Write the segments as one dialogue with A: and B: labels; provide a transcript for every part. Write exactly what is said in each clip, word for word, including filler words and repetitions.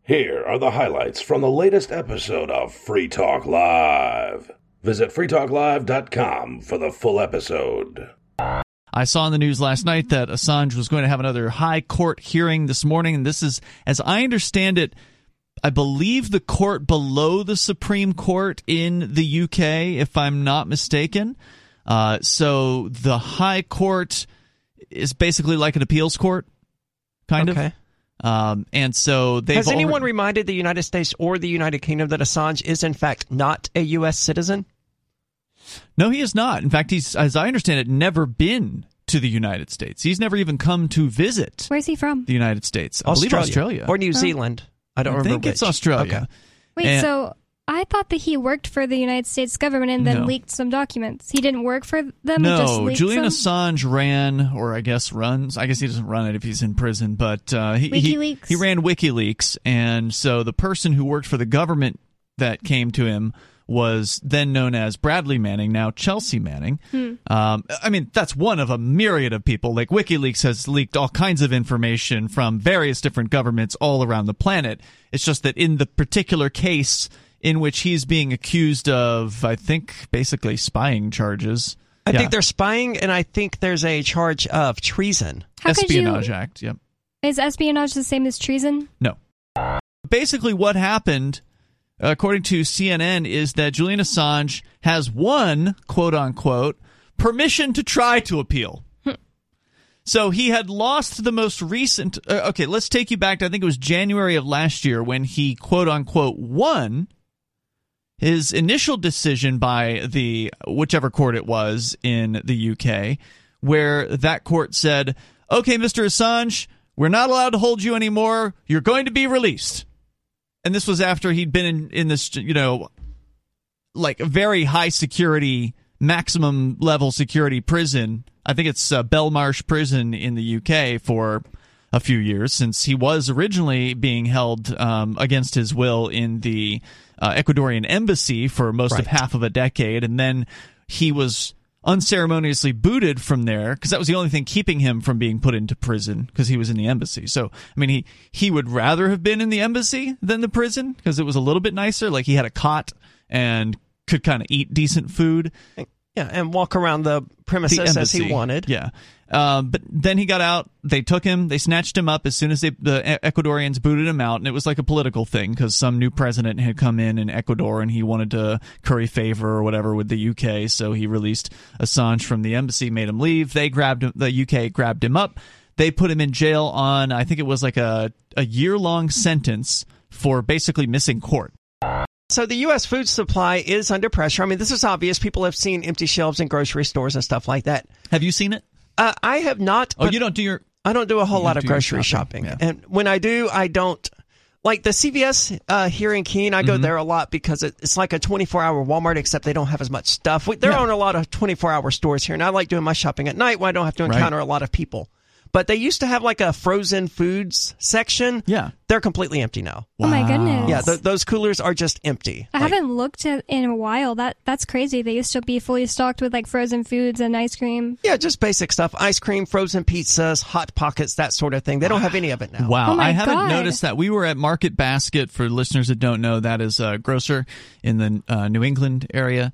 A: Here are the highlights from the latest episode of Free Talk Live. Visit free talk live dot com for the full episode.
B: I saw in the news last night that Assange was going to have another high court hearing this morning, and this is, as I understand it, I believe the court below the Supreme Court in the U K, if I'm not mistaken. Uh, so the high court is basically like an appeals court, kind
C: okay.
B: of. Um, and so they've
C: Has anyone
B: already
C: reminded the United States or the United Kingdom that Assange is in fact not a U S citizen?
B: No, he is not. In fact, he's, as I understand it, never been to the United States. He's never even come to visit.
D: Where's he from?
B: The United States. I
C: Australia.
B: believe Australia.
C: Or New Zealand. I don't
B: I
C: remember
B: think
C: which.
B: it's Australia.
C: Okay.
D: Wait,
B: And-
D: so I thought that he worked for the United States government and then
B: No.
D: leaked some documents. He didn't work for them? He just
B: No,
D: leaked
B: Julian
D: some?
B: Assange ran, or I guess runs. I guess he doesn't run it if he's in prison, but uh, he, he
D: WikiLeaks?
B: he ran WikiLeaks, and so the person who worked for the government that came to him was then known as Bradley Manning, now Chelsea Manning.
D: Hmm.
B: Um, I mean, that's one of a myriad of people. Like, WikiLeaks has leaked all kinds of information from various different governments all around the planet. It's just that in the particular case in which he's being accused of, I think, basically spying charges.
C: I
B: Yeah.
C: think they're spying, and I think there's a charge of treason.
D: How could
B: Espionage
D: you,
B: Act, yep.
D: Is espionage the same as treason?
B: No. Basically what happened, according to C N N, is that Julian Assange has won, quote-unquote, permission to try to appeal. So he had lost the most recent... Uh, okay, let's take you back to, I think it was January of last year, when he, quote-unquote, won his initial decision by the whichever court it was in the U K, where that court said, okay, Mister Assange, we're not allowed to hold you anymore. You're going to be released. And this was after he'd been in, in this, you know, like a very high security, maximum level security prison. I think it's uh, Belmarsh Prison in the U K for a few years, since he was originally being held um, against his will in the uh, Ecuadorian embassy for most
C: Right.
B: of half of a decade, and then he was unceremoniously booted from there because that was the only thing keeping him from being put into prison, because he was in the embassy. So, I mean, he, he would rather have been in the embassy than the prison because it was a little bit nicer. Like, he had a cot and could kind of eat decent food.
C: Yeah, and walk around the premises
B: The
C: as
B: embassy.
C: he wanted.
B: Yeah. Um, but then he got out. They took him. They snatched him up as soon as they, the Ecuadorians booted him out. And it was like a political thing because some new president had come in in Ecuador and he wanted to curry favor or whatever with the U K. So he released Assange from the embassy, made him leave. They grabbed him. The U K grabbed him up. They put him in jail on, I think it was like a, a year-long sentence for basically missing court.
C: So the U S food supply is under pressure. I mean, this is obvious. People have seen empty shelves in grocery stores and stuff like that.
B: Have you seen it?
C: Uh, I have not.
B: Oh,
C: but
B: you don't do your...
C: I don't do a whole
B: You
C: lot
B: don't
C: of
B: do your
C: grocery
B: shopping.
C: shopping.
B: Yeah.
C: And when I do, I don't. Like the C V S uh, here in Keene, I go
B: Mm-hmm.
C: there a lot because it, it's like a twenty-four hour Walmart, except they don't have as much stuff. We, there
B: Yeah.
C: aren't a lot of twenty-four hour stores here, and I like doing my shopping at night when I don't have to
B: Right.
C: encounter a lot of people. But they used to have like a frozen foods section.
B: Yeah.
C: They're completely empty now.
D: Oh my
B: Wow.
D: goodness.
C: Yeah, th- those coolers are just empty.
D: I
C: Like,
D: haven't looked at in a while. That That's crazy. They used to be fully stocked with like frozen foods and ice cream.
C: yeah, just basic stuff. Ice cream, frozen pizzas, Hot Pockets, that sort of thing. They don't have any of it now.
B: Wow,
D: Oh my
B: I haven't
D: God.
B: noticed that. We were at Market Basket, for listeners that don't know, that is a grocer in the uh, New England area.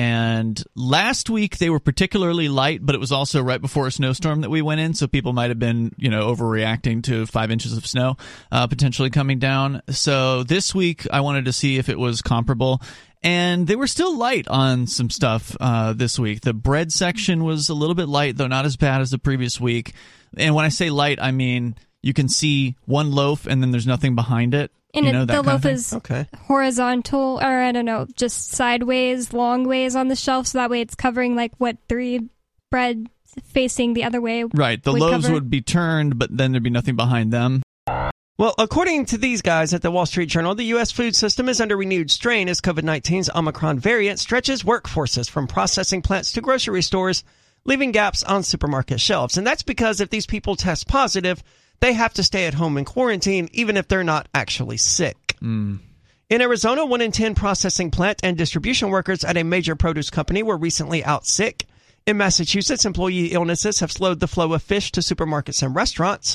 B: And last week they were particularly light, but it was also right before a snowstorm that we went in, so people might have been, you know, overreacting to five inches of snow uh, potentially coming down. So this week I wanted to see if it was comparable. And they were still light on some stuff uh, this week. The bread section was a little bit light, though not as bad as the previous week. And when I say light, I mean you can see one loaf and then there's nothing behind it.
D: And
B: you know,
D: it,
B: that
D: the
B: kind of
D: loaf
B: thing.
D: is
C: Okay.
D: horizontal, or I don't know, just sideways, long ways on the shelf, so that way it's covering like what three bread facing the other way.
B: Right. The
D: would
B: loaves
D: cover.
B: would be turned, but then there'd be nothing behind them.
C: Well, according to these guys at the Wall Street Journal, the U S food system is under renewed strain as COVID nineteen's Omicron variant stretches workforces from processing plants to grocery stores, leaving gaps on supermarket shelves. And that's because if these people test positive, they have to stay at home in quarantine, even if they're not actually sick.
B: Mm.
C: In Arizona, one in ten processing plant and distribution workers at a major produce company were recently out sick. In Massachusetts, employee illnesses have slowed the flow of fish to supermarkets and restaurants.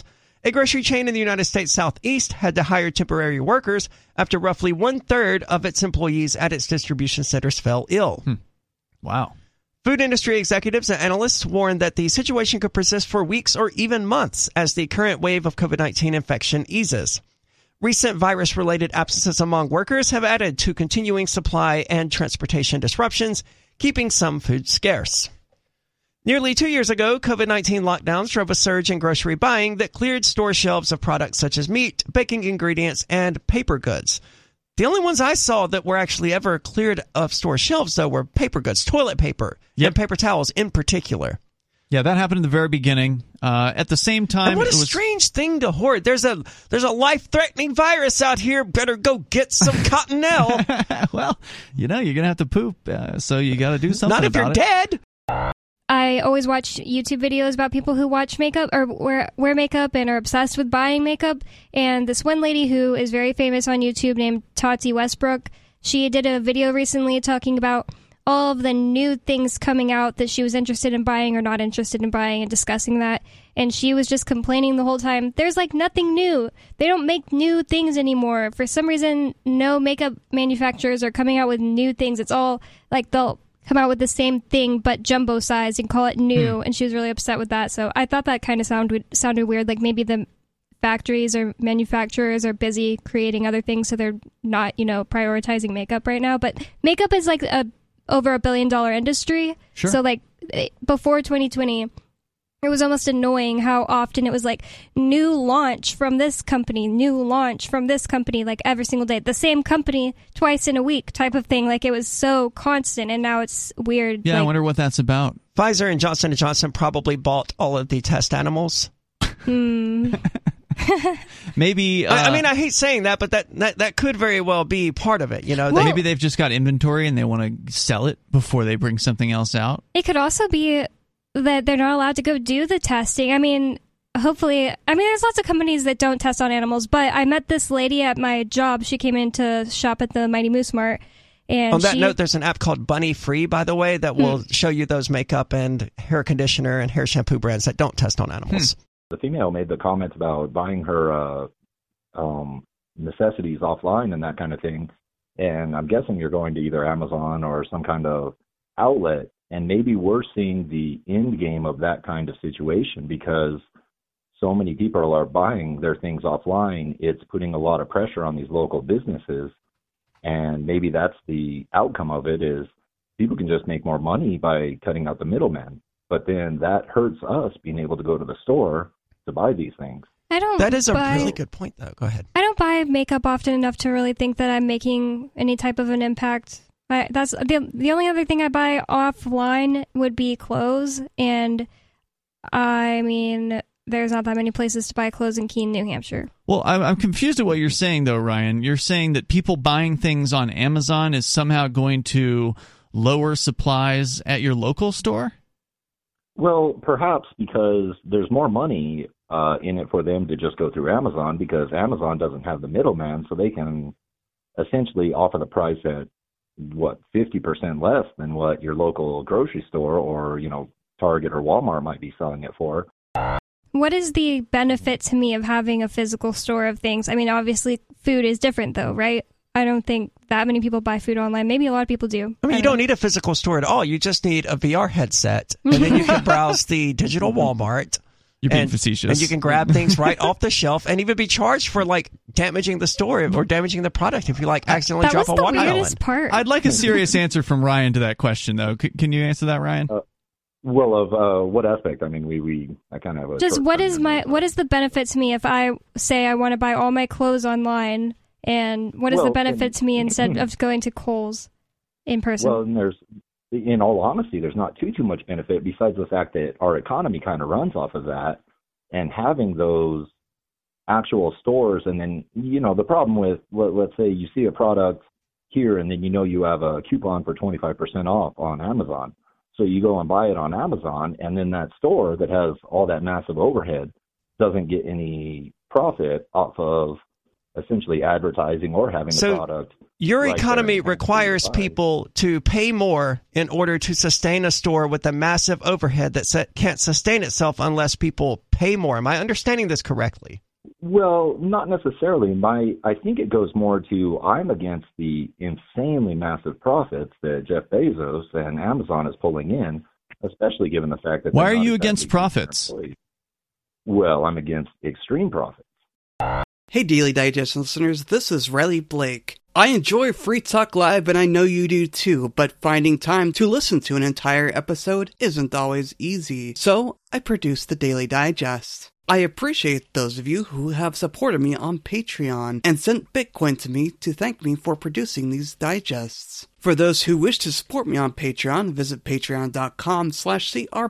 C: A grocery chain in the United States Southeast had to hire temporary workers after roughly one-third of its employees at its distribution centers fell ill.
B: Hmm. Wow.
C: Food industry executives and analysts warned that the situation could persist for weeks or even months as the current wave of COVID nineteen infection eases. Recent virus-related absences among workers have added to continuing supply and transportation disruptions, keeping some food scarce. Nearly two years ago, COVID nineteen lockdowns drove a surge in grocery buying that cleared store shelves of products such as meat, baking ingredients, and paper goods. The only ones I saw that were actually ever cleared of store shelves, though, were paper goods, toilet paper,
B: Yep.
C: and paper towels in particular.
B: Yeah, that happened in the very beginning. Uh, at the same time,
C: And what a
B: it was,
C: strange thing to hoard. There's a there's a life-threatening virus out here. Better go get some Cottonelle.
B: well, you know, you're gonna have to poop, uh, so you got to do something.
C: Not if
B: about
C: you're
B: it.
C: dead.
D: I always watch YouTube videos about people who watch makeup or wear, wear makeup and are obsessed with buying makeup. And this one lady who is very famous on YouTube named Tati Westbrook, she did a video recently talking about all of the new things coming out that she was interested in buying or not interested in buying and discussing that. And she was just complaining the whole time, there's like nothing new. They don't make new things anymore. For some reason, no makeup manufacturers are coming out with new things. It's all like they'll come out with the same thing but jumbo size and call it new. And she was really upset with that. So I thought that kind of sounded sounded weird. Like maybe the factories or manufacturers are busy creating other things, so they're not, you know, prioritizing makeup right now. But makeup is like a over a billion dollar industry.
B: Sure.
D: So like before twenty twenty, it was almost annoying how often it was like new launch from this company, new launch from this company, like every single day. The same company twice in a week type of thing. Like it was so constant, and now it's weird.
B: Yeah,
D: like,
B: I wonder what that's about.
C: Pfizer and Johnson and Johnson probably bought all of the test animals.
D: Hmm.
B: Maybe. Uh,
C: I, I mean, I hate saying that, but that, that that could very well be part of it. You know, they,
B: maybe they've just got inventory and they want to sell it before they bring something else out.
D: It could also be that they're not allowed to go do the testing. I mean, hopefully, I mean, there's lots of companies that don't test on animals, but I met this lady at my job. She came in to shop at the Mighty Moose Mart. And
C: on that
D: she,
C: note, there's an app called Bunny Free, by the way, that will hmm. show you those makeup and hair conditioner and hair shampoo brands that don't test on animals.
E: Hmm. The female made the comment about buying her uh, um, necessities offline and that kind of thing. And I'm guessing you're going to either Amazon or some kind of outlet. And maybe we're seeing the end game of that kind of situation because so many people are buying their things offline. It's putting a lot of pressure on these local businesses. And maybe that's the outcome of it is people can just make more money by cutting out the middleman. But then that hurts us being able to go to the store to buy these things.
D: I don't
C: that is a
D: buy,
C: really good point, though. Go ahead.
D: I don't buy makeup often enough to really think that I'm making any type of an impact. I, that's the the only other thing I buy offline would be clothes, and I mean, there's not that many places to buy clothes in Keene, New Hampshire.
B: Well, I'm, I'm confused at what you're saying, though, Ryan. You're saying that people buying things on Amazon is somehow going to lower supplies at your local store?
E: Well, perhaps because there's more money uh, in it for them to just go through Amazon because Amazon doesn't have the middleman, so they can essentially offer the price at, what, fifty percent less than what your local grocery store or, you know, Target or Walmart might be selling it for.
D: What is the benefit to me of having a physical store of things? I mean, obviously, food is different, though, right? I don't think that many people buy food online. Maybe a lot of people do.
C: I mean,
D: I
C: you
D: don't
C: don't
D: know.
C: need a physical store at all. You just need a V R headset, and then you can browse the digital Walmart.
B: You're being
C: and,
B: facetious.
C: And you can grab things right off the shelf and even be charged for, like, damaging the store or damaging the product if you, like, accidentally
D: that
C: drop
D: was
C: a
D: the
C: watermelon.
D: weirdest part.
B: I'd like a serious answer from Ryan to that question, though. C- can you answer that, Ryan?
E: Uh, well, of uh, what aspect? I mean, we, we I kind of have a
D: Just what is my
E: memory.
D: what is the benefit to me if I say I want to buy all my clothes online, and what is
E: Well,
D: the benefit
E: and-
D: to me instead of going to Kohl's in person?
E: Well, and there's, in all honesty, there's not too, too much benefit besides the fact that our economy kind of runs off of that. And having those actual stores, and then, you know, the problem with, let, let's say you see a product here and then you know you have a coupon for twenty-five percent off on Amazon. So you go and buy it on Amazon, and then that store that has all that massive overhead doesn't get any profit off of essentially advertising or having
C: So
E: the product.
C: Your
E: right
C: economy
E: there.
C: requires people to pay more in order to sustain a store with a massive overhead that sa- can't sustain itself unless people pay more. Am I understanding this correctly?
E: Well, not necessarily. My, I think it goes more to I'm against the insanely massive profits that Jeff Bezos and Amazon is pulling in, especially given the fact that.
B: Why
E: they're
B: are
E: not
B: you
E: exactly
B: against profits?
E: employees. Well, I'm against extreme profits.
F: Hey, Daily Digest listeners, this is Riley Blake. I enjoy Free Talk Live, and I know you do too, but finding time to listen to an entire episode isn't always easy. So, I produce the Daily Digest. I appreciate those of you who have supported me on Patreon and sent Bitcoin to me to thank me for producing these digests. For those who wish to support me on Patreon, visit patreon.com slash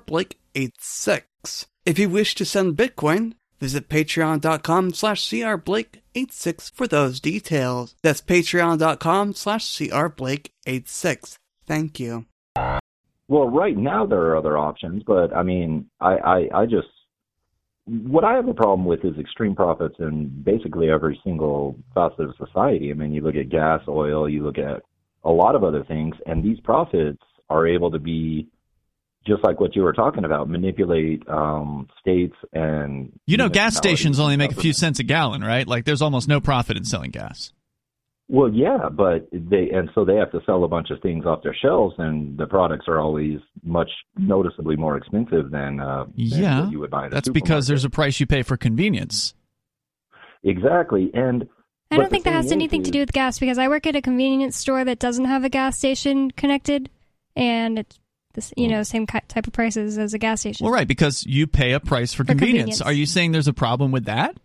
F: crblake86. If you wish to send Bitcoin, visit patreon.com slash crblake86 for those details. That's patreon.com slash crblake86. Thank you.
E: Well, right now there are other options, but I mean, I, I, I just, what I have a problem with is extreme profits in basically every single facet of society. I mean, you look at gas, oil, you look at a lot of other things, and these profits are able to be, just like what you were talking about, manipulate um, states and...
B: You know, gas stations only make a few
E: government.
B: cents a gallon, right? Like, there's almost no profit in selling gas.
E: Well, yeah, but they, and so they have to sell a bunch of things off their shelves, and the products are always much noticeably more expensive than, uh, than
B: Yeah,
E: what you would buy at a
B: that's because
E: supermarket.
B: there's a price you pay for convenience.
E: Exactly, and...
D: I
E: but
D: don't think
E: the
D: that has
E: thing
D: anything
E: is,
D: to do with gas because I work at a convenience store that doesn't have a gas station connected, and it's this, you know, same ki- type of prices as a gas station.
B: Well, right, because you pay a price for,
D: For
B: convenience.
D: convenience.
B: Are you saying there's a problem with that?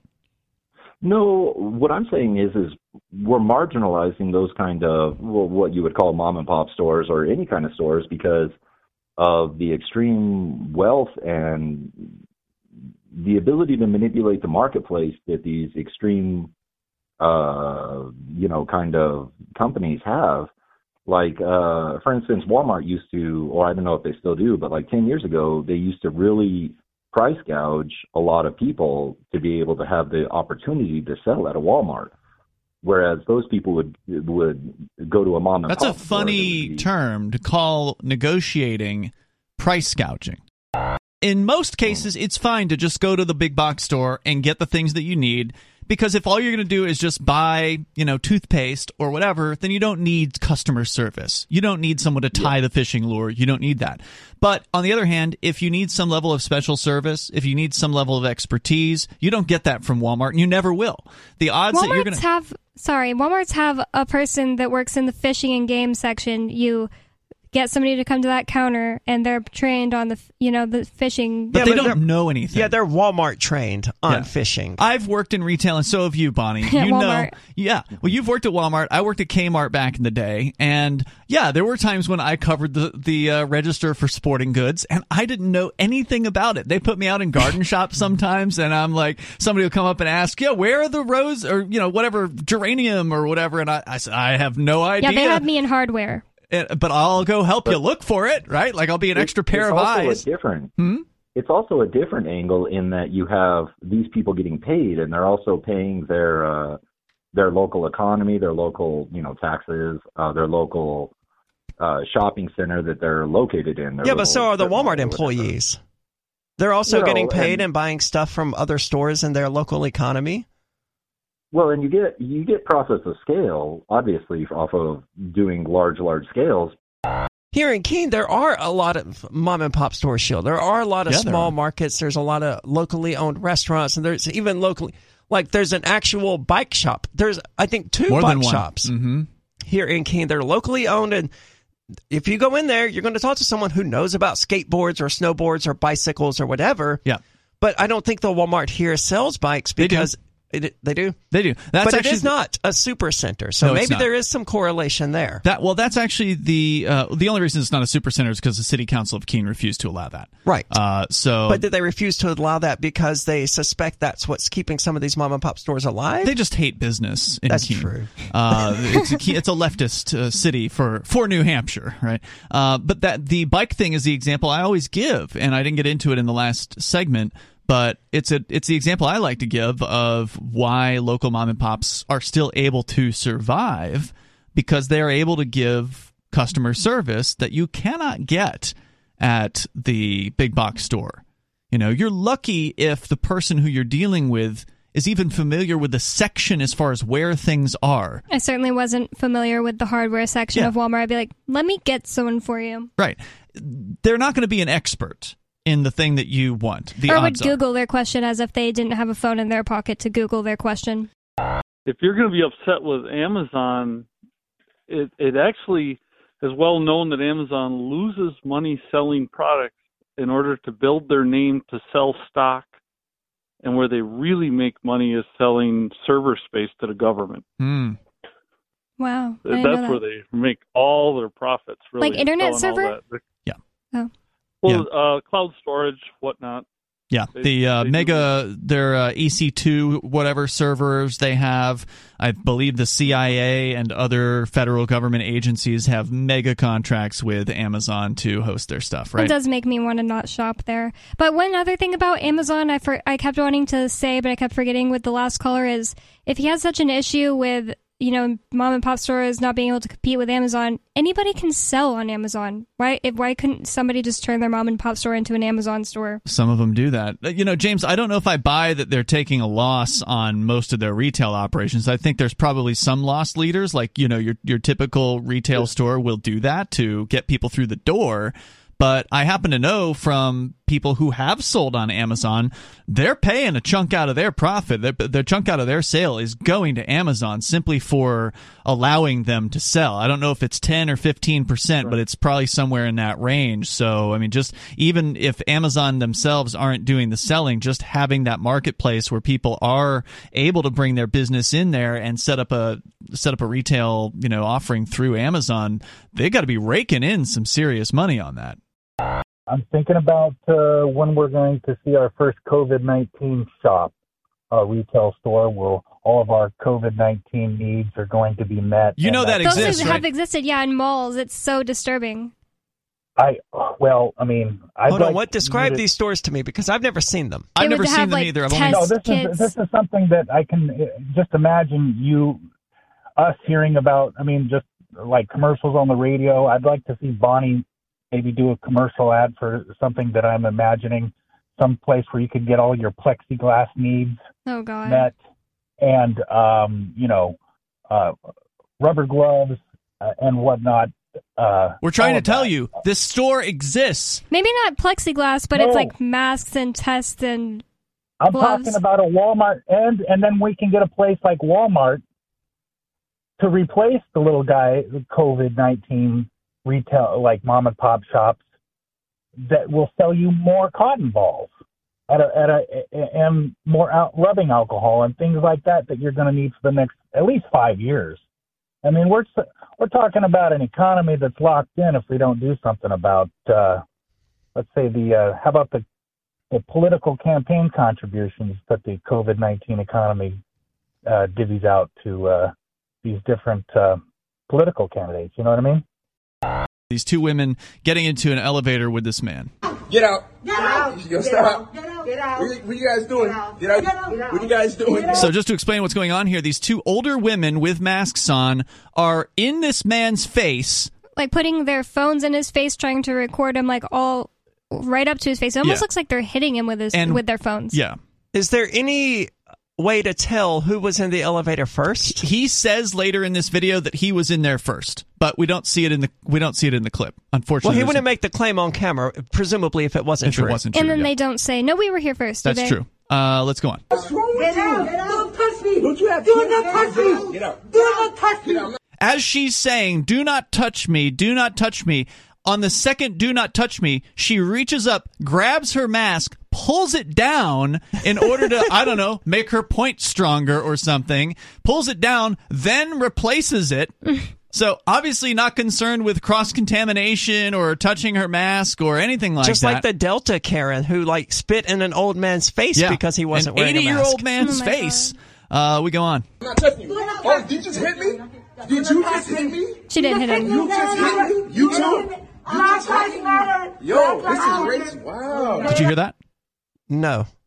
E: No, what I'm saying is, is we're marginalizing those kind of, well, what you would call mom and pop stores or any kind of stores because of the extreme wealth and the ability to manipulate the marketplace that these extreme, uh, you know, kind of companies have. Like, uh, for instance, Walmart used to, or I don't know if they still do, but like ten years ago, they used to really price gouge a lot of people to be able to have the opportunity to sell at a Walmart. Whereas those people would would go to a mom and
B: That's a
E: pop store that
B: funny
E: would be-
B: term to call negotiating price gouging. In most cases, it's fine to just go to the big box store and get the things that you need, because if all you're going to do is just buy, you know, toothpaste or whatever, then you don't need customer service. You don't need someone to tie the fishing lure. You don't need that. But on the other hand, if you need some level of special service, if you need some level of expertise, you don't get that from Walmart, and you never will. The odds that you're going
D: Walmart's
B: to
D: have sorry, Walmart's have a person that works in the fishing and game section. You get somebody to come to that counter, and they're trained on the f- you know the fishing.
B: but
C: Yeah,
B: they
C: but they're-
B: don't know anything.
C: Yeah, they're Walmart trained on
B: Yeah.
C: fishing.
B: I've worked in retail, and so have you, Bonnie.
D: At
B: You know,
D: Walmart.
B: yeah. Well, you've worked at Walmart. I worked at Kmart back in the day, and yeah, there were times when I covered the the uh, register for sporting goods, and I didn't know anything about it. They put me out in garden shops sometimes, and I'm like, somebody will come up and ask, "Yeah, where are the rose or you know whatever geranium or whatever?" And I, I said, "I have no idea."
D: Yeah, they had me in hardware.
B: And- but I'll go help you look for it, right? Like I'll be an extra pair
E: it's
B: of
E: also
B: eyes.
E: A different,
B: Hmm?
E: It's also a different angle in that you have these people getting paid, and they're also paying their uh, their local economy, their local you know taxes, uh, their local uh, shopping center that they're located in. their
C: Yeah, but
E: little
C: so are the
E: strip mall
C: Walmart
E: or whatever.
C: employees. They're also
E: Well,
C: getting paid
E: and-
C: and buying stuff from other stores in their local economy.
E: Well, and you get you get process of scale, obviously, off of doing large, large scales.
C: Here in Keene, there are a lot of mom and pop stores, Shield. There are a lot of
B: Yeah, there
C: small
B: are.
C: markets. There's a lot of locally owned restaurants, and there's even locally, like there's an actual bike shop. There's, I think, two
B: More
C: bike
B: than one.
C: shops
B: Mm-hmm.
C: here in Keene. They're locally owned, and if you go in there, you're going to talk to someone who knows about skateboards or snowboards or bicycles or whatever.
B: Yeah,
C: But I don't think the Walmart here sells bikes
B: They do.
C: because it, they do.
B: they do. That's
C: but
B: actually
C: it is not a super center, so
B: No, it's
C: maybe
B: not.
C: there is some correlation there.
B: That well, that's actually the uh, the only reason it's not a super center is because the City Council of Keene refused to allow that.
C: Right.
B: Uh, so,
C: But did they refuse to allow that because they suspect that's what's keeping some of these mom and pop stores alive?
B: they just hate business in
C: That's
B: Keene.
C: true.
B: Uh, it's, a, Ke- it's a leftist uh, city for, for New Hampshire, right? Uh, but that the bike thing is the example I always give, and I didn't get into it in the last segment. but it's a it's the example I like to give of why local mom and pops are still able to survive, because they are able to give customer service that you cannot get at the big box store. You know, you're lucky if the person who you're dealing with is even familiar with the section as far as where things are.
D: I certainly wasn't familiar with the hardware section
B: Yeah.
D: of Walmart. I'd be like, let me get someone for you.
B: Right. They're not going to be an expert in the thing that you want. The
D: Or would
B: odds are.
D: Google their question as if they didn't have a phone in their pocket to Google their question.
G: If you're going to be upset with Amazon, it, it actually is well known that Amazon loses money selling products in order to build their name to sell stock. And where they really make money is selling server space to the government.
B: Hmm.
D: Wow. I
G: That's
D: didn't know that.
G: where they make all their profits. Really,
D: Like internet
G: selling all
D: server?
G: that.
B: Yeah.
D: Oh.
G: Well, uh, cloud storage, whatnot.
B: Yeah,
G: They-
B: the uh,
G: they do-
B: mega, their uh, E C two, whatever servers they have, I believe the C I A and other federal government agencies have mega contracts with Amazon to host their stuff, right?
D: It does make me want to not shop there. But one other thing about Amazon I for, I kept wanting to say, but I kept forgetting with the last caller is if he has such an issue with, you know, mom and pop stores not being able to compete with Amazon, anybody can sell on Amazon. Why if, why couldn't somebody just turn their mom and pop store into an Amazon store?
B: Some of them do that. Uh, You know, James, I don't know if I buy that they're taking a loss on most of their retail operations. I think there's probably some loss leaders, like, you know, your your typical retail store will do that to get people through the door. But I happen to know from people who have sold on Amazon, they're paying a chunk out of their profit. Their, their chunk out of their sale is going to Amazon simply for allowing them to sell. I don't know if it's ten or fifteen percent, right, but it's probably somewhere in that range. So, I mean, just even if Amazon themselves aren't doing the selling, just having that marketplace where people are able to bring their business in there and set up a set up a retail, you know, offering through Amazon, they got to be raking in some serious money on that.
H: I'm thinking about uh, when we're going to see our first COVID nineteen shop, uh, retail store, where all of our COVID nineteen needs are going to be met.
B: You know that
D: Those
B: exists,
D: have
B: right?
D: existed, yeah, in malls. It's so disturbing.
H: I well, I mean, I'd
C: Hold
H: like
C: on, what? Describe
H: you to-
C: these stores to me, because I've never seen them.
B: I've
D: They
B: never
D: would
B: seen
D: have,
B: them
D: like,
B: either. I've only
D: test
H: No, this
D: kids.
H: is this is something that I can uh, just imagine you, us hearing about. I mean, just like commercials on the radio. I'd like to see Bonnie maybe do a commercial ad for something that I'm imagining, some place where you could get all your plexiglass needs
D: Oh, God.
H: met, and um, you know, uh, rubber gloves uh, and whatnot. Uh,
B: We're trying
H: all
B: to
H: of
B: tell
H: that.
B: you, this store exists.
D: Maybe not plexiglass, but it's
H: No.
D: like masks and tests and
H: I'm
D: gloves.
H: talking about a Walmart, and and then we can get a place like Walmart to replace the little guy, the COVID nineteen retail, like mom and pop shops that will sell you more cotton balls at a at a and more out, rubbing alcohol and things like that that you're going to need for the next at least five years. I mean, we're we're talking about an economy that's locked in if we don't do something about, uh, let's say the uh, how about the the political campaign contributions that the COVID nineteen economy uh, divvies out to uh, these different uh, political candidates. You know what I mean?
B: These two women getting into an elevator with this man.
I: Get out.
J: Get out.
I: Yo,
J: Get
I: stop.
J: out. Get out. Get out.
I: What, what you guys doing?
J: Get out.
I: Get out.
J: Get out. Get out.
I: What you guys doing?
J: Get out.
B: So just to explain what's going on here, these two older women with masks on are in this man's face.
D: like putting their phones in his face, trying to record him, like all right up to his face. It almost
B: Yeah.
D: looks like they're hitting him with his
B: And-
D: with their phones.
B: Yeah.
C: Is there any way to tell who was in the elevator first?
B: He says later in this video that he was in there first, but we don't see it in the we don't see it in the clip. Unfortunately,
C: Well, he
B: there's-
C: wouldn't make the claim on camera, presumably if it wasn't
B: if
C: true.
B: it wasn't true.
D: And then
B: yeah.
D: they don't say, "No, we were here first." do
B: That's
D: they?
B: true. Uh, let's go on.
I: What's wrong with
J: Get
I: you?
J: out. Get out. Don't touch me.
I: Don't you have
J: Do
I: kids?
J: not touch me.
I: Get out.
J: Do not touch me.
I: Get out.
B: As she's saying, "Do not touch me, do not touch me," on the second "do not touch me," she reaches up, grabs her mask, pulls it down in order to, I don't know, make her point stronger or something, pulls it down, then replaces it. So obviously not concerned with cross-contamination or touching her mask or anything like
C: Just
B: that.
C: like the Delta Karen who like spit in an old man's face
B: yeah.
C: because he wasn't
B: An
C: wearing a mask.
B: eighty-year-old man's
D: Oh my
B: face. Uh, we go on.
I: I'm not touching you. Oh, did you just hit me? Did you just hit me?
D: She didn't hit him.
I: You just hit me? You too?
J: Black lives matter.
I: Yo,
J: Black
I: this
J: lives
I: is
J: matter.
I: racist. Wow.
B: Did you hear that?
C: No.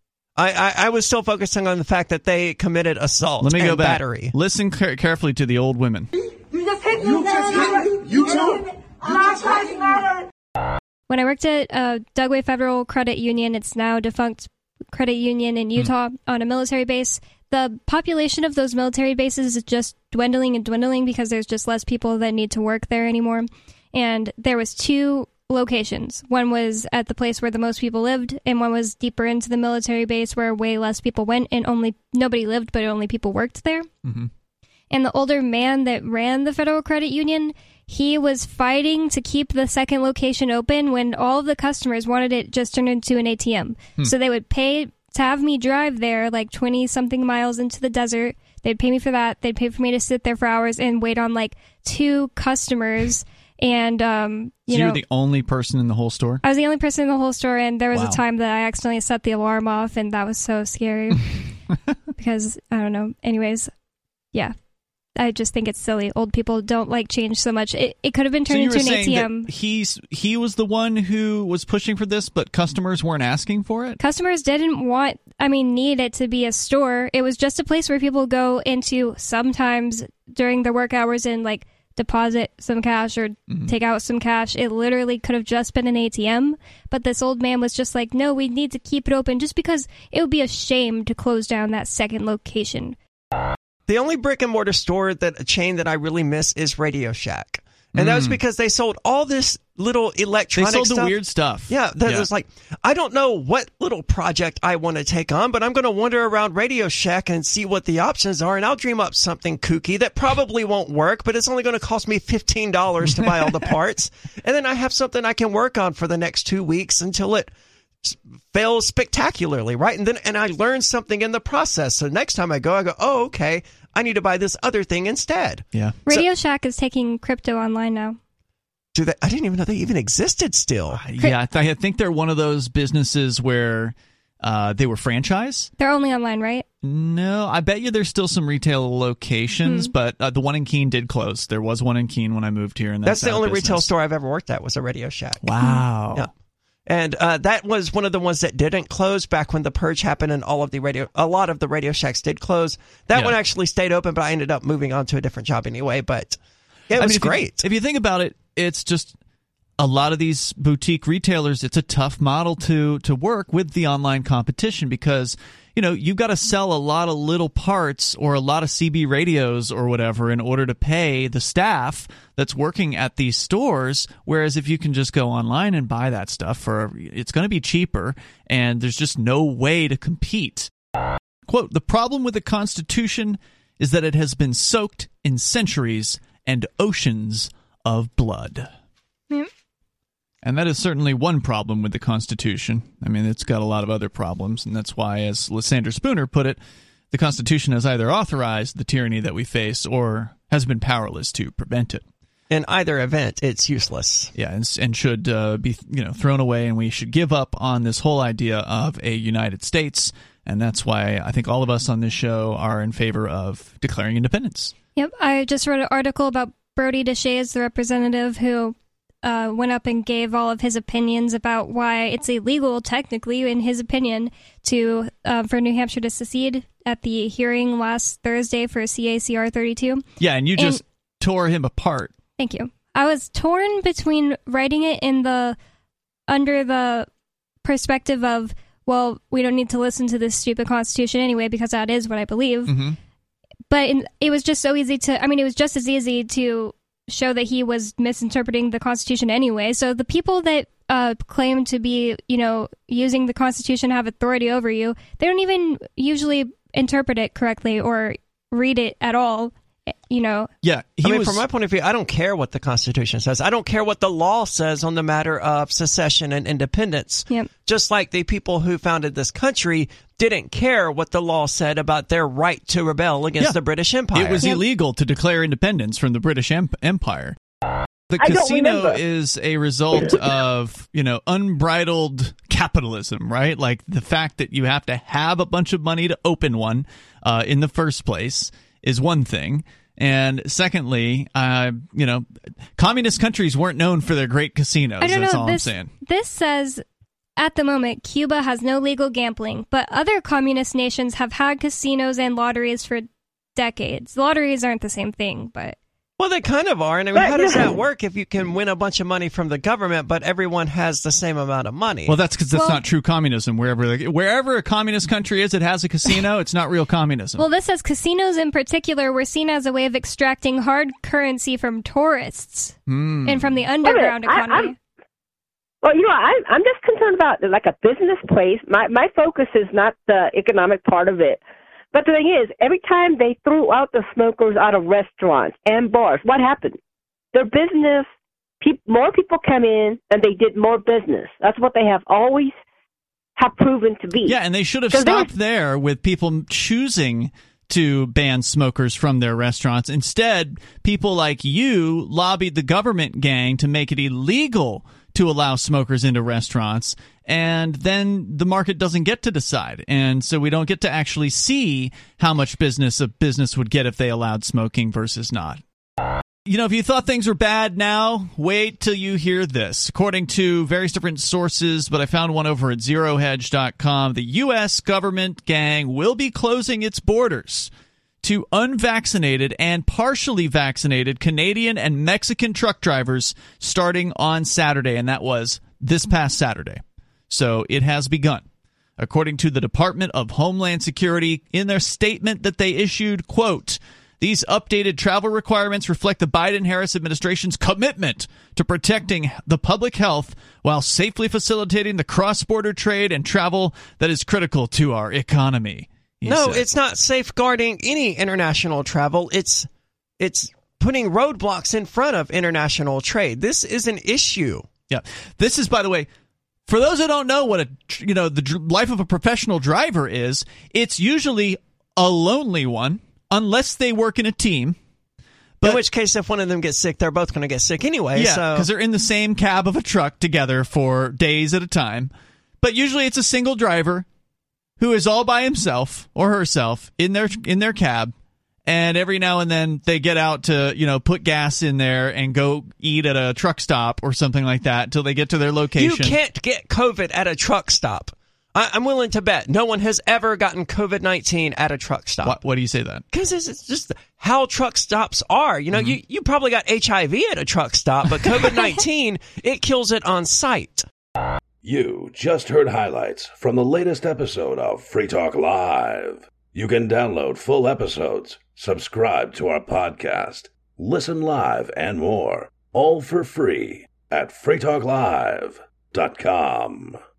C: I, I, I was still focusing on the fact that they committed assault
B: Let me
C: and
B: go back.
C: battery.
B: Listen ca- carefully to the old women.
J: You just hit me. You just hit me. You too. Black Lives Matter.
D: When I worked at uh, Dugway Federal Credit Union, it's now defunct credit union in Utah, mm. on a military base, the population of those military bases is just dwindling and dwindling because there's just less people that need to work there anymore. And there was two locations. One was at the place where the most people lived, and one was deeper into the military base where way less people went and only nobody lived, but only people worked there.
B: Mm-hmm.
D: And the older man that ran the Federal Credit Union, he was fighting to keep the second location open when all of the customers wanted it just turned into an A T M. Hmm. So they would pay to have me drive there like twenty-something miles into the desert. They'd pay me for that. They'd pay for me to sit there for hours and wait on like two customers. And, um, you
B: so
D: know,
B: you were the only person in the whole store?
D: I was the only person in the whole store, and there was
B: wow.
D: a time that I accidentally set the alarm off, and that was so scary. Because, I don't know. Anyways, yeah. I just think it's silly. Old people don't like change so much. It, it could have been turned
B: so
D: into an A T M.
B: He's he was the one who was pushing for this, but customers weren't asking for it?
D: Customers didn't want, I mean, need it to be a store. It was just a place where people go into sometimes during their work hours and like deposit some cash or mm-hmm. take out some cash. It literally could have just been an A T M, but this old man was just like, no, we need to keep it open just because it would be a shame to close down that second location.
C: The only brick and mortar store that a chain that I really miss is Radio Shack. And mm. that was because they sold all this little electronic stuff.
B: They sold
C: stuff.
B: the weird stuff.
C: Yeah, that
B: yeah.
C: was like, I don't know what little project I want to take on, but I'm going to wander around Radio Shack and see what the options are, and I'll dream up something kooky that probably won't work, but it's only going to cost me fifteen dollars to buy all the parts. And then I have something I can work on for the next two weeks until it fails spectacularly, right? And then and I learn something in the process. So next time I go, I go, oh, okay, I need to buy this other thing instead.
B: Yeah.
D: Radio
C: so,
D: Shack is taking crypto online now.
C: Do they? I didn't even know they even existed still.
B: Uh, yeah, I think they're one of those businesses where uh, they were franchise.
D: They're only online, right?
B: No, I bet you there's still some retail locations, hmm. but uh, the one in Keene did close. There was one in Keene when I moved here, and that's,
C: that's the only
B: business.
C: retail store I've ever worked at was a Radio Shack.
B: Wow.
C: Yeah. And uh, that was one of the ones that didn't close back when the purge happened, and all of the radio, a lot of the Radio Shacks did close. That yeah. one actually stayed open, but I ended up moving on to a different job anyway. But yeah, it
B: I
C: was
B: mean, if
C: great.
B: You, if you think about it, it's just a lot of these boutique retailers. It's a tough model to to work with the online competition because you know you've got to sell a lot of little parts or a lot of C B radios or whatever in order to pay the staff that's working at these stores, whereas if you can just go online and buy that stuff for it's going to be cheaper, and there's just no way to compete. Quote, the problem with the Constitution is that it has been soaked in centuries and oceans of blood.
D: Mm.
B: And that is certainly one problem with the Constitution. I mean, it's got a lot of other problems, and that's why, as Lysander Spooner put it, the Constitution has either authorized the tyranny that we face or has been powerless to prevent it.
C: In either event, it's useless.
B: Yeah, and, and should uh, be you know thrown away, and we should give up on this whole idea of a United States, and that's why I think all of us on this show are in favor of declaring independence.
D: Yep, I just wrote an article about Brody Deshays, the representative who uh, went up and gave all of his opinions about why it's illegal, technically, in his opinion, to uh, for New Hampshire to secede at the hearing last Thursday for C A C R thirty-two.
B: Yeah, and you just and, tore him apart.
D: Thank you. I was torn between writing it in the under the perspective of, well, we don't need to listen to this stupid Constitution anyway, because that is what I believe.
B: Mm-hmm.
D: But in, it was just so easy to, I mean, it was just as easy to show that he was misinterpreting the Constitution anyway. So the people that uh, claim to be, you know, using the Constitution to have authority over you, they don't even usually interpret it correctly or read it at all. You know,
B: yeah.
C: I mean,
B: was,
C: from my point of view, I don't care what the Constitution says. I don't care what the law says on the matter of secession and independence.
D: Yep.
C: Just like the people who founded this country didn't care what the law said about their right to rebel against
B: yeah.
C: the British Empire.
B: It was
D: yep.
B: illegal to declare independence from the British em- Empire. The casino is a result of, you know, unbridled capitalism, right? Like the fact that you have to have a bunch of money to open one uh, in the first place is one thing. And secondly, uh, you know, communist countries weren't known for their great casinos.
D: I don't
B: That's
D: know,
B: all
D: this,
B: I'm saying.
D: This says At the moment, Cuba has no legal gambling, but other communist nations have had casinos and lotteries for decades. Lotteries aren't the same thing, but...
C: Well, they kind of are. And I mean, how does that work if you can win a bunch of money from the government, but everyone has the same amount of money?
B: Well, that's because that's
D: well,
B: not true communism. Wherever wherever a communist country is, it has a casino. It's not real communism.
D: Well, this says casinos in particular were seen as a way of extracting hard currency from tourists
B: mm.
D: and from the underground
K: I,
D: economy.
K: I'm, well, you know, I, I'm just concerned about like a business place. My my focus is not the economic part of it. But the thing is, every time they threw out the smokers out of restaurants and bars, what happened? Their business, pe- more people come in and they did more business. That's what they have always have proven to be.
B: Yeah, and they should have stopped there with people choosing to ban smokers from their restaurants. Instead, people like you lobbied the government gang to make it illegal to allow smokers into restaurants, and then the market doesn't get to decide. And so we don't get to actually see how much business a business would get if they allowed smoking versus not. You know, if you thought things were bad now, wait till you hear this. According to various different sources, but I found one over at zero hedge dot com, the U S government gang will be closing its borders to unvaccinated and partially vaccinated Canadian and Mexican truck drivers starting on Saturday, and that was this past Saturday. So it has begun. According to the Department of Homeland Security, in their statement that they issued, quote, "These updated travel requirements reflect the Biden-Harris administration's commitment to protecting the public health while safely facilitating the cross-border trade and travel that is critical to our economy."
C: No,
B: said.
C: It's not safeguarding any international travel. It's it's putting roadblocks in front of international trade. This is an issue.
B: Yeah. This is, by the way, for those who don't know what a you know the life of a professional driver is, it's usually a lonely one unless they work in a team.
C: But, in which case, if one of them gets sick, they're both going to get sick anyway.
B: Yeah, because
C: so.
B: they're in the same cab of a truck together for days at a time. But usually it's a single driver who is all by himself or herself in their in their cab, and every now and then they get out to, you know, put gas in there and go eat at a truck stop or something like that until they get to their location.
C: You can't get COVID at a truck stop. I, I'm willing to bet no one has ever gotten COVID nineteen at a truck stop.
B: What, what do you say then?
C: Because it's, it's just how truck stops are. You know, mm-hmm. you, you probably got H I V at a truck stop, but COVID nineteen, it kills it on sight.
A: You just heard highlights from the latest episode of Free Talk Live. You can download full episodes, subscribe to our podcast, listen live, and more, all for free at free talk live dot com.